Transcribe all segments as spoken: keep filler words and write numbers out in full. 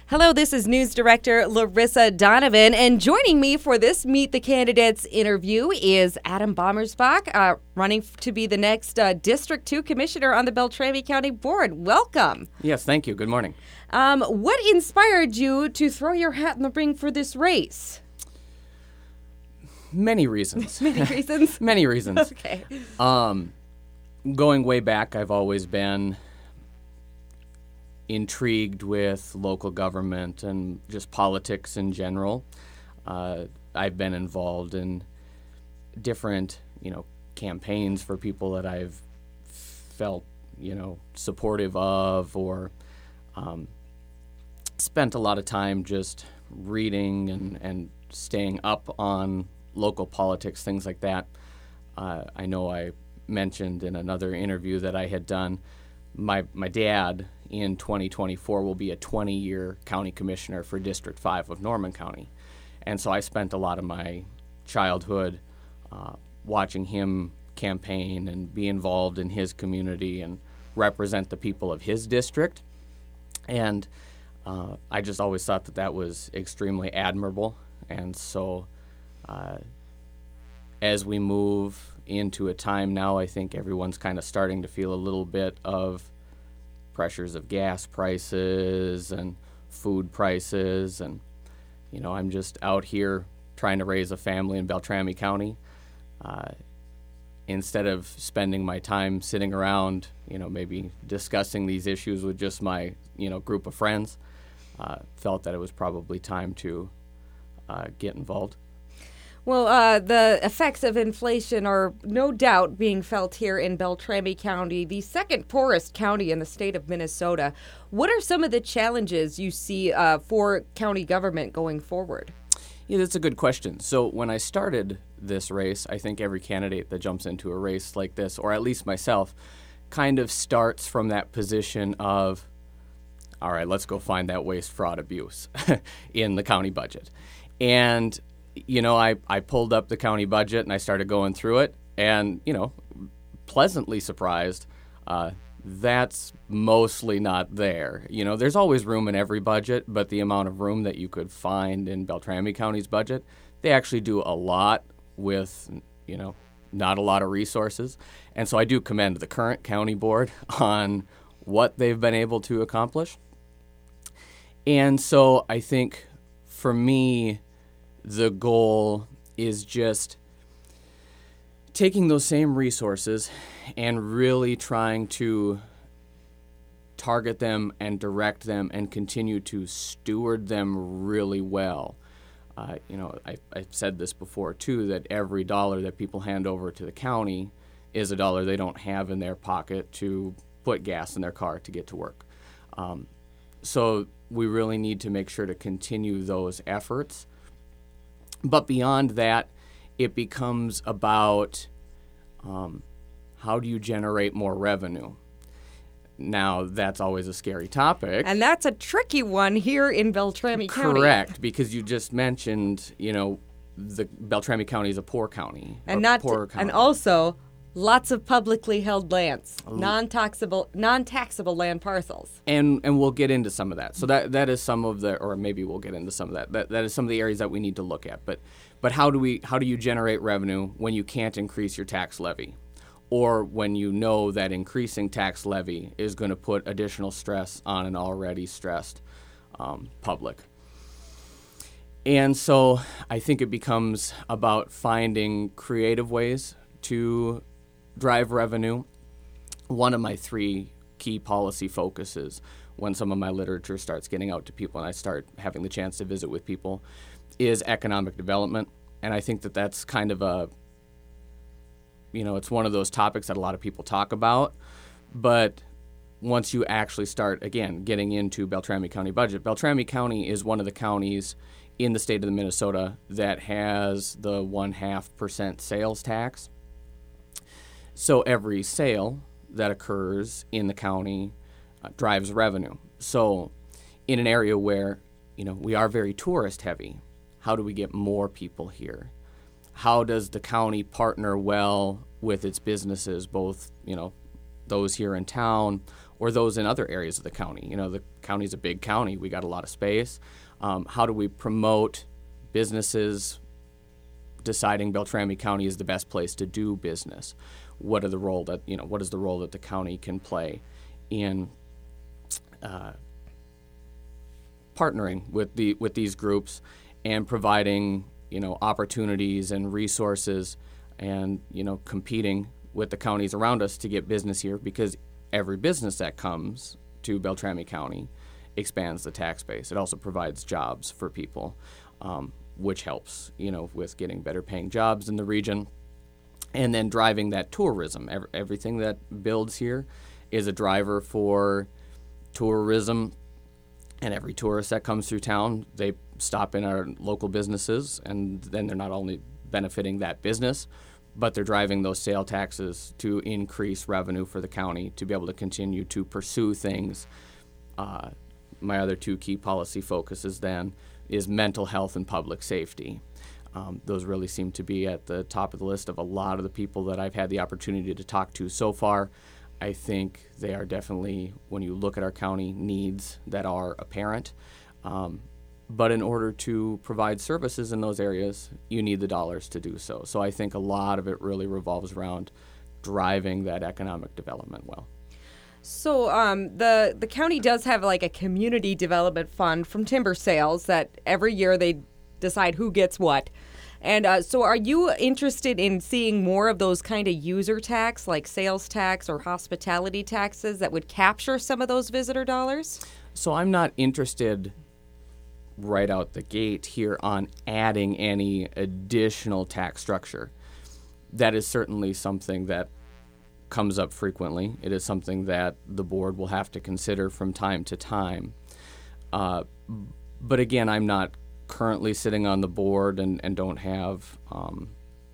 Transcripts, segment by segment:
Hello, this is News Director Larissa Donovan, and joining me for this Meet the Candidates interview is Adam Bommersbach, uh, running to be the next uh, District two Commissioner on the Beltrami County Board. Welcome. Yes, thank you. Good morning. Um, what inspired you to throw your hat in the ring for this race? Many reasons. Many reasons? Many reasons. Okay. Um, going way back, I've always been intrigued with local government and just politics in general. Uh, I've been involved in different, you know, campaigns for people that I've felt, you know, supportive of, or um, spent a lot of time just reading and, and staying up on local politics, things like that. Uh, I know I mentioned in another interview that I had done, my my dad in twenty twenty-four will be a twenty-year county commissioner for District five of Norman County. And so I spent a lot of my childhood uh, watching him campaign and be involved in his community and represent the people of his district. And uh, I just always thought that that was extremely admirable. And so uh, as we move into a time now, I think everyone's kind of starting to feel a little bit of pressures of gas prices and food prices, and you know, I'm just out here trying to raise a family in Beltrami County. Uh, instead of spending my time sitting around, you know, maybe discussing these issues with just my, you know, group of friends, uh, felt that it was probably time to uh, get involved. Well, uh, the effects of inflation are no doubt being felt here in Beltrami County, the second poorest county in the state of Minnesota. What are some of the challenges you see uh, for county government going forward? Yeah, that's a good question. So when I started this race, I think every candidate that jumps into a race like this, or at least myself, kind of starts from that position of, all right, let's go find that waste, fraud, abuse in the county budget. And you know, I, I pulled up the county budget and I started going through it, and, you know, pleasantly surprised, uh, that's mostly not there. You know, there's always room in every budget, but the amount of room that you could find in Beltrami County's budget, they actually do a lot with, you know, not a lot of resources. And so I do commend the current county board on what they've been able to accomplish. And so I think for me, the goal is just taking those same resources and really trying to target them and direct them and continue to steward them really well. Uh, you know, I, I've said this before too, that every dollar that people hand over to the county is a dollar they don't have in their pocket to put gas in their car to get to work. Um, so we really need to make sure to continue those efforts. But beyond that, it becomes about um, how do you generate more revenue? Now, that's always a scary topic. And that's a tricky one here in Beltrami County. Correct, because you just mentioned, you know, the Beltrami County is a poor county. And not poor to, county. and also lots of publicly held lands, non-taxable non-taxable land parcels. And and we'll get into some of that. So that that is some of the, or maybe we'll get into some of that. That that is some of the areas that we need to look at. But but how do we how do you generate revenue when you can't increase your tax levy, or when you know that increasing tax levy is going to put additional stress on an already stressed um, public? And so I think it becomes about finding creative ways to drive revenue. One of my three key policy focuses, when some of my literature starts getting out to people and I start having the chance to visit with people, is economic development. And I think that that's kind of a, you know, it's one of those topics that a lot of people talk about. But once you actually start, again, getting into Beltrami County budget, Beltrami County is one of the counties in the state of Minnesota that has the one half percent sales tax. So every sale that occurs in the county uh, drives revenue. So in an area where, you know, we are very tourist heavy, how do we get more people here? How does the county partner well with its businesses, both, you know, those here in town or those in other areas of the county. You know, the county's a big county. We got a lot of space. Um, how do we promote businesses deciding Beltrami County is the best place to do business? What are the role that, you know, what is the role that the county can play in uh, partnering with the with these groups and providing, you know, opportunities and resources and, you know, competing with the counties around us to get business here, because every business that comes to Beltrami County expands the tax base. It also provides jobs for people, um, which helps, you know, with getting better paying jobs in the region, and then driving that tourism. Every, everything that builds here is a driver for tourism, and every tourist that comes through town, they stop in our local businesses, and then they're not only benefiting that business, but they're driving those sale taxes to increase revenue for the county to be able to continue to pursue things. Uh, my other two key policy focuses then is mental health and public safety. Um, those really seem to be at the top of the list of a lot of the people that I've had the opportunity to talk to so far. I think they are definitely, when you look at our county, needs that are apparent. Um, but in order to provide services in those areas, you need the dollars to do so. So I think a lot of it really revolves around driving that economic development well. So um, the the county does have like a community development fund from timber sales that every year they decide who gets what. And uh, so are you interested in seeing more of those kind of user tax, like sales tax or hospitality taxes that would capture some of those visitor dollars? So I'm not interested right out the gate here on adding any additional tax structure. That is certainly something that comes up frequently. It is something that the board will have to consider from time to time. Uh, but again, I'm not currently sitting on the board and, and don't have um,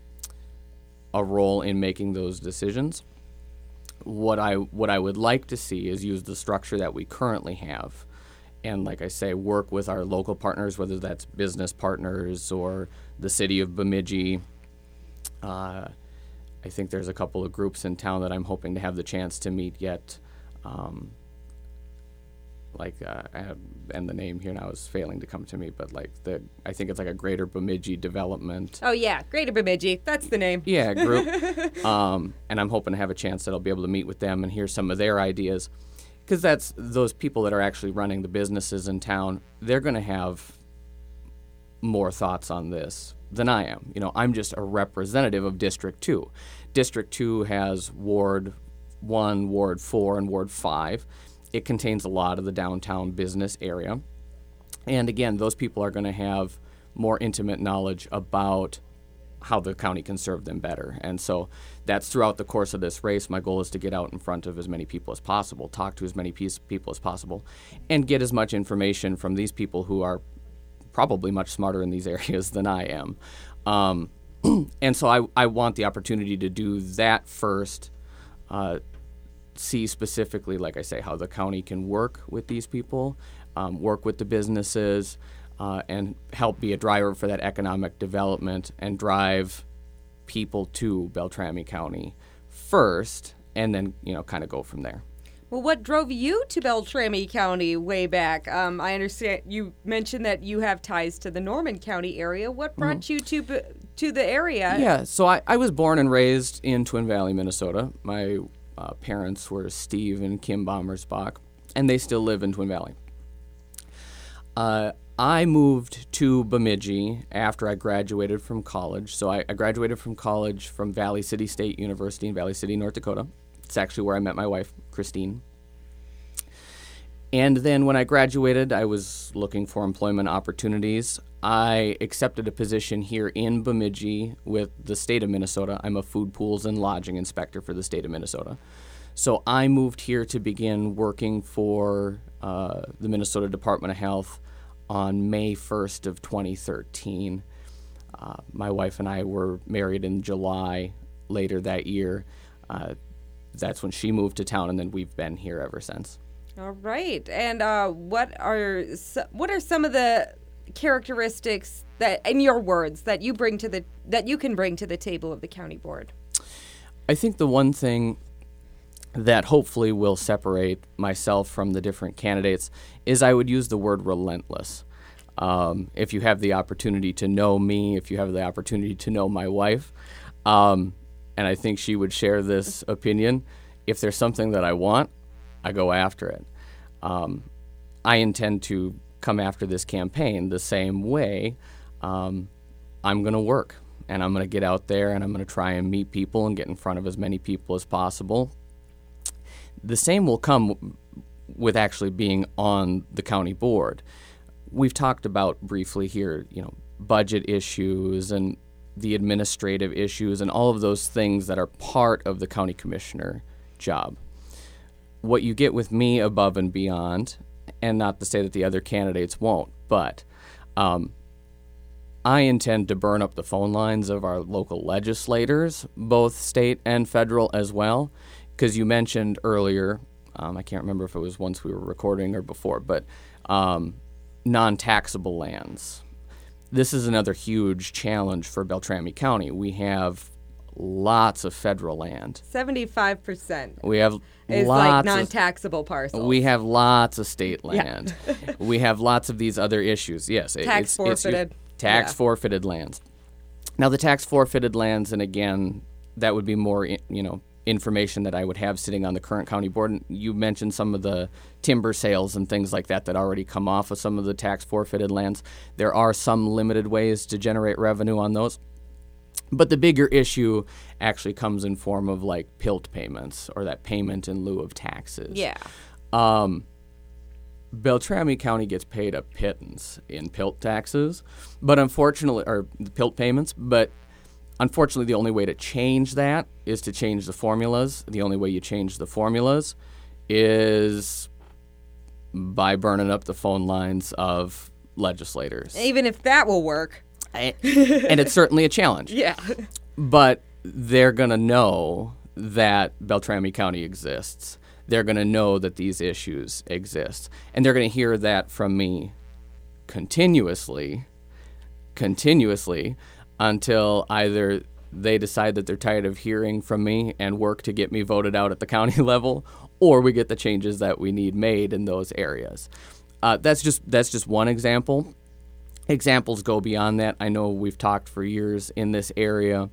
a role in making those decisions. What I what I would like to see is use the structure that we currently have, and like I say, work with our local partners, whether that's business partners or the city of Bemidji. Uh, I think there's a couple of groups in town that I'm hoping to have the chance to meet yet. Um, like, uh, I have, and the name here now is failing to come to me, but like the, I think it's like a Greater Bemidji Development. Oh yeah, Greater Bemidji, that's the name. Yeah, group. um, and I'm hoping to have a chance that I'll be able to meet with them and hear some of their ideas, because that's those people that are actually running the businesses in town. They're going to have more thoughts on this than I am. You know, I'm just a representative of District two. District two has Ward one, Ward four, and Ward five. It contains a lot of the downtown business area. And again, those people are going to have more intimate knowledge about how the county can serve them better. And so that's throughout the course of this race. My goal is to get out in front of as many people as possible, talk to as many people as possible, and get as much information from these people who are probably much smarter in these areas than I am. Um, and so I, I want the opportunity to do that first, uh, see specifically, like I say, how the county can work with these people, um, work with the businesses, uh, and help be a driver for that economic development and drive people to Beltrami County first, and then, you know, kind of go from there. Well, what drove you to Beltrami County way back? Um, I understand you mentioned that you have ties to the Norman County area. What brought mm-hmm. you to to the area? Yeah, so I, I was born and raised in Twin Valley, Minnesota. My uh, parents were Steve and Kim Bommersbach, and they still live in Twin Valley. Uh, I moved to Bemidji after I graduated from college. So I, I graduated from college from Valley City State University in Valley City, North Dakota. It's actually where I met my wife, Christine. And then when I graduated, I was looking for employment opportunities. I accepted a position here in Bemidji with the state of Minnesota. I'm a food pools and lodging inspector for the state of Minnesota. So I moved here to begin working for uh, the Minnesota Department of Health on May first of twenty thirteen. Uh, my wife and I were married in July later that year. Uh, that's when she moved to town, and then we've been here ever since. All right. And uh, what are what are some of the characteristics that, in your words, that you bring to the that you can bring to the table of the county board? I think the one thing that hopefully will separate myself from the different candidates is I would use the word relentless. Um, if you have the opportunity to know me, if you have the opportunity to know my wife, um, and I think she would share this opinion, if there's something that I want, I go after it. Um, I intend to come after this campaign the same way. Um, I'm going to work, and I'm going to get out there, and I'm going to try and meet people and get in front of as many people as possible. The same will come with actually being on the county board. We've talked about briefly here, you know, budget issues and the administrative issues and all of those things that are part of the county commissioner job. What you get with me above and beyond, and not to say that the other candidates won't, but um, I intend to burn up the phone lines of our local legislators, both state and federal as well. Because you mentioned earlier, um, I can't remember if it was once we were recording or before, but um, non-taxable lands. This is another huge challenge for Beltrami County. We have lots of federal land. seventy-five percent We have is lots like of, non-taxable parcels. we have lots of state land. Yeah. We have lots of these other issues. Yes, it- Tax it's, forfeited. It's tax Yeah. forfeited lands. Now the tax forfeited lands, and again, that would be more, you know, information that I would have sitting on the current county board. And you mentioned some of the timber sales and things like that that already come off of some of the tax forfeited lands. There are some limited ways to generate revenue on those. But the bigger issue actually comes in form of like P I L T payments, or that payment in lieu of taxes. Yeah. Um, Beltrami County gets paid a pittance in P I L T taxes, but unfortunately, or the P I L T payments, but unfortunately, the only way to change that is to change the formulas. The only way you change the formulas is by burning up the phone lines of legislators. Even if that will work. I, and it's certainly a challenge. Yeah. But they're going to know that Beltrami County exists. They're going to know that these issues exist. And they're going to hear that from me continuously, continuously, until either they decide that they're tired of hearing from me and work to get me voted out at the county level, or we get the changes that we need made in those areas. Uh, that's just that's just one example. Examples go beyond that. I know we've talked for years in this area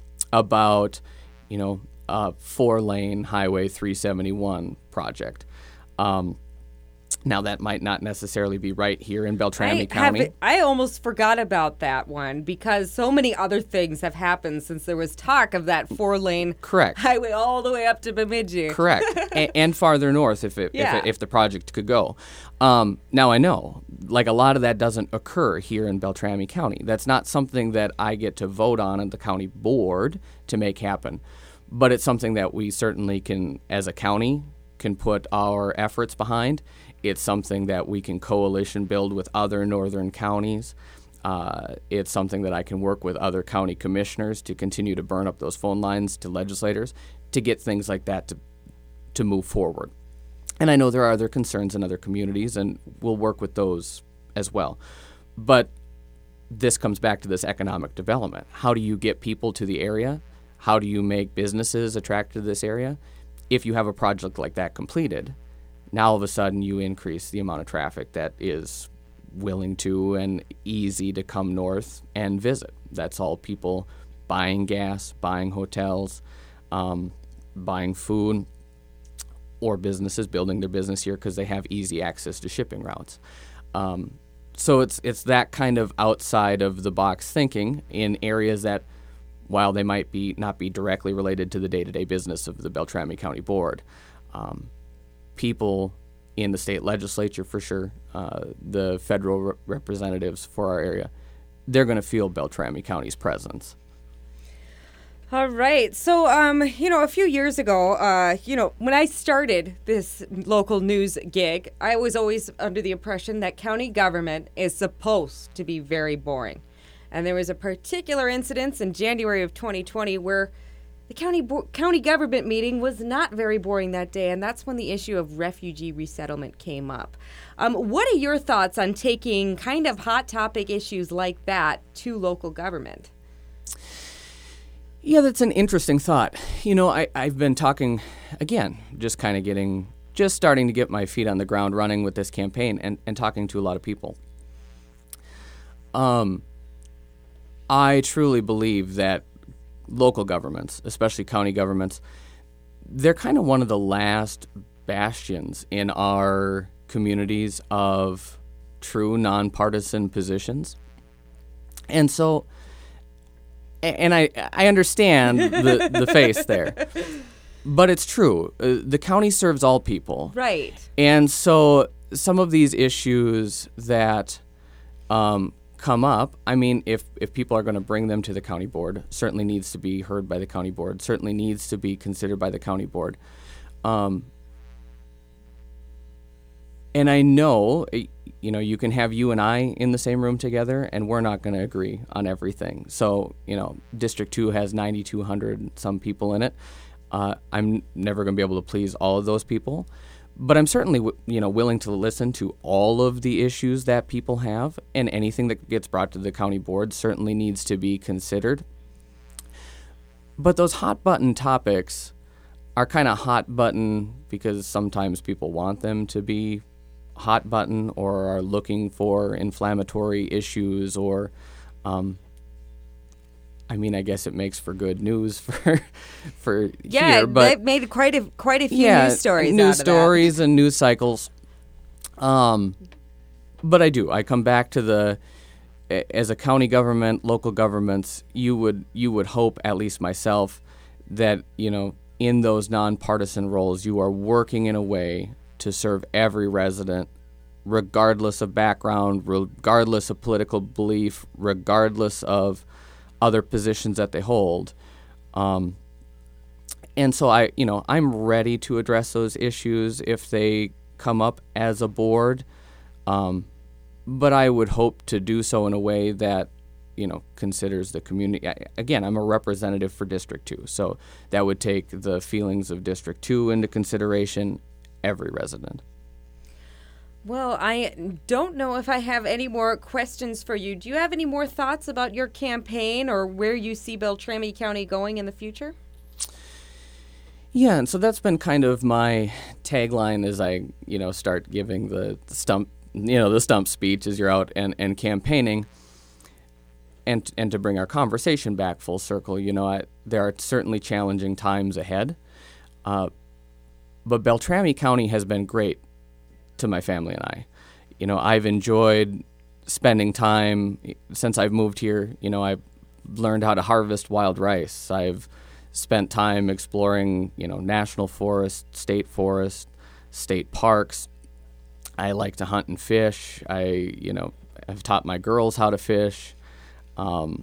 about, you know, a four-lane Highway three seventy-one project. Um, Now, that might not necessarily be right here in Beltrami I County. Have, I almost forgot about that one because so many other things have happened since there was talk of that four-lane Correct. highway all the way up to Bemidji. Correct. a- and farther north if it, Yeah. if, it, if the project could go. Um, now, I know, like a lot of that doesn't occur here in Beltrami County. That's not something that I get to vote on at the county board to make happen. But it's something that we certainly can, as a county, can put our efforts behind. It's something that we can coalition build with other northern counties. Uh, it's something that I can work with other county commissioners to continue to burn up those phone lines to legislators to get things like that to to move forward. And I know there are other concerns in other communities, and we'll work with those as well. But this comes back to this economic development. How do you get people to the area? How do you make businesses attracted to this area? If you have a project like that completed, now all of a sudden you increase the amount of traffic that is willing to and easy to come north and visit. That's all people buying gas, buying hotels, um, buying food, or businesses building their business here because they have easy access to shipping routes. Um, so it's it's that kind of outside of the box thinking in areas that, while they might be not be directly related to the day-to-day business of the Beltrami County Board, um, people in the state legislature for sure, uh, the federal re- representatives for our area, they're going to feel Beltrami County's presence. All right. So, um, you know, a few years ago, uh, you know, when I started this local news gig, I was always under the impression that county government is supposed to be very boring. And there was a particular incident in January of twenty twenty where the county bo- county government meeting was not very boring that day, and that's when the issue of refugee resettlement came up. Um, what are your thoughts on taking kind of hot topic issues like that to local government? Yeah, that's an interesting thought. You know, I, I've been talking, again, just kind of getting, just starting to get my feet on the ground running with this campaign and, and talking to a lot of people. Um, I truly believe that local governments, especially county governments, they're kind of one of the last bastions in our communities of true nonpartisan positions. And so, and I I understand the, the face there, but it's true. Uh, the county serves all people. Right. And so some of these issues that um, come up, I mean, if, if people are going to bring them to the county board, certainly needs to be heard by the county board, certainly needs to be considered by the county board. Um, and I know, you know, you can have you and I in the same room together, and we're not going to agree on everything. So, you know, District two has ninety-two hundred some people in it. Uh, I'm never going to be able to please all of those people. But I'm certainly, w- you know, willing to listen to all of the issues that people have, and anything that gets brought to the county board certainly needs to be considered. But those hot button topics are kind of hot button because sometimes people want them to be hot button or are looking for inflammatory issues or, um, I mean, I guess it makes for good news for for yeah, here, but they've made quite a quite a few yeah, news stories. news out of stories and news cycles. Um, but I do. I come back to the as a county government, local governments. You would you would hope, at least myself, that you know in those nonpartisan roles, you are working in a way to serve every resident, regardless of background, regardless of political belief, regardless of other positions that they hold. Um, and so I, you know, I'm ready to address those issues if they come up as a board. Um, but I would hope to do so in a way that, you know, considers the community. I, again, I'm a representative for District two, so that would take the feelings of District two into consideration, every resident. Well, I don't know if I have any more questions for you. Do you have any more thoughts about your campaign or where you see Beltrami County going in the future? Yeah, and so that's been kind of my tagline as I, you know, start giving the stump, you know, the stump speech as you're out and, and campaigning. And and to bring our conversation back full circle, you know, I, there are certainly challenging times ahead. Uh, but Beltrami County has been great to my family and I. You know, I've enjoyed spending time since I've moved here. You know, I've learned how to harvest wild rice. I've spent time exploring, you know, national forest, state forest, state parks. I like to hunt and fish. I, you know, I've taught my girls how to fish. Um,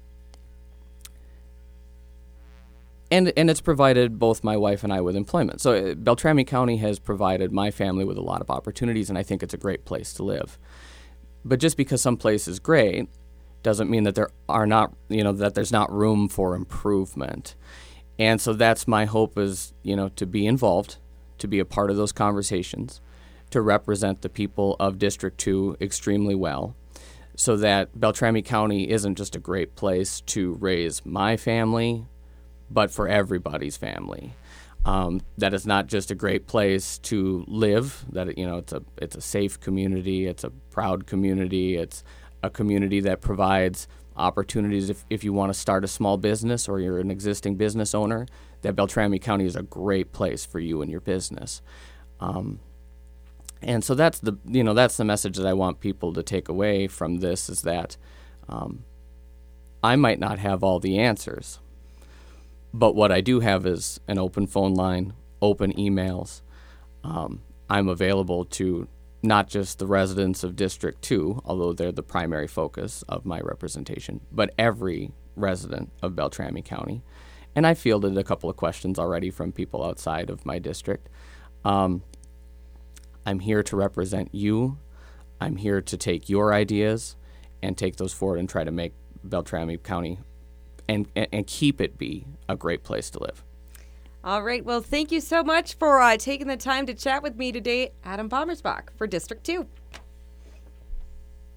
And and it's provided both my wife and I with employment. So uh, Beltrami County has provided my family with a lot of opportunities, and I think it's a great place to live. But just because some place is great doesn't mean that there are not, you know, that there's not room for improvement. And so that's my hope is, you know, to be involved, to be a part of those conversations, to represent the people of District two extremely well, so that Beltrami County isn't just a great place to raise my family, but for everybody's family. Um, that it's not just a great place to live, that it, you know, it's a it's a safe community, it's a proud community, it's a community that provides opportunities if, if you want to start a small business or you're an existing business owner, that Beltrami County is a great place for you and your business. Um, and so that's the you know that's the message that I want people to take away from this is that um, I might not have all the answers. But what I do have is an open phone line, open emails. Um, I'm available to not just the residents of District two, although they're the primary focus of my representation, but every resident of Beltrami County. And I fielded a couple of questions already from people outside of my district. Um, I'm here to represent you. I'm here to take your ideas and take those forward and try to make Beltrami County And, and keep it be a great place to live. All right. Well, thank you so much for uh, taking the time to chat with me today, Adam Bommersbach for District two.